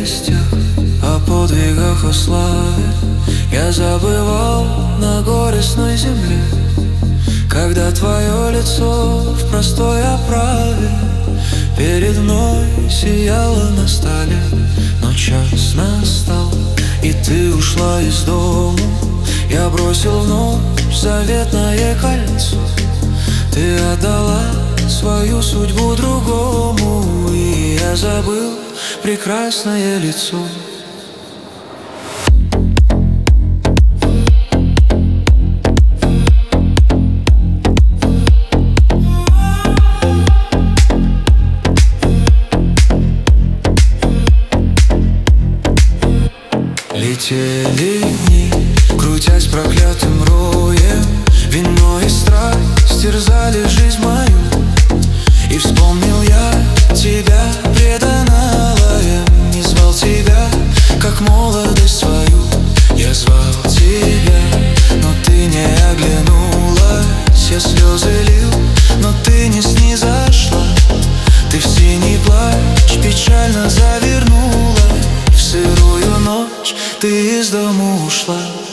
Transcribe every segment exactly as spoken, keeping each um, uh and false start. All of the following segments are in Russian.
прелестях, о подвигах, о славе я забывал на горестной земле. Когда твое лицо в простой оправе перед мной сияло на столе, но час настал, и ты ушла из дому. Я бросил вновь заветное кольцо. Ты отдала свою судьбу другому, и я забыл прекрасное лицо. Летели дни, крутясь проклятым роем, вино и страсть терзали жизнь мою. И вспомнил я тебя преданного, я не звал тебя, как молодость свою. Я звал тебя, но ты не оглянулась. Я слезы лил, но ты не снизошла. Ты в синий плащ печально завернула. В сырую ночь ты из дому ушла.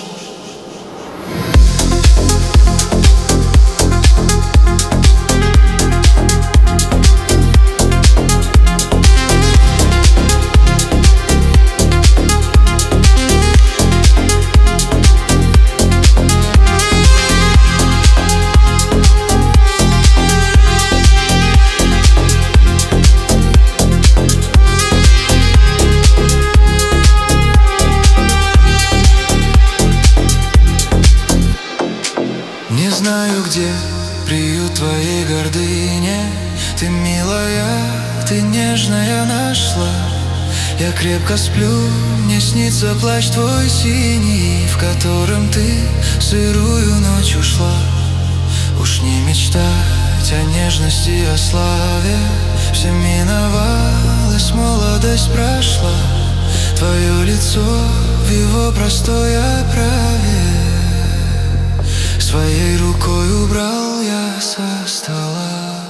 Не знаю, где приют твоей гордыни. Ты милая, ты нежная нашла. Я крепко сплю, мне снится плащ твой синий, в котором ты сырую ночь ушла. Уж не мечтать о нежности, о славе. Все миновалось, молодость прошла. Твое лицо в его простой оправе своей рукой убрал я со стола.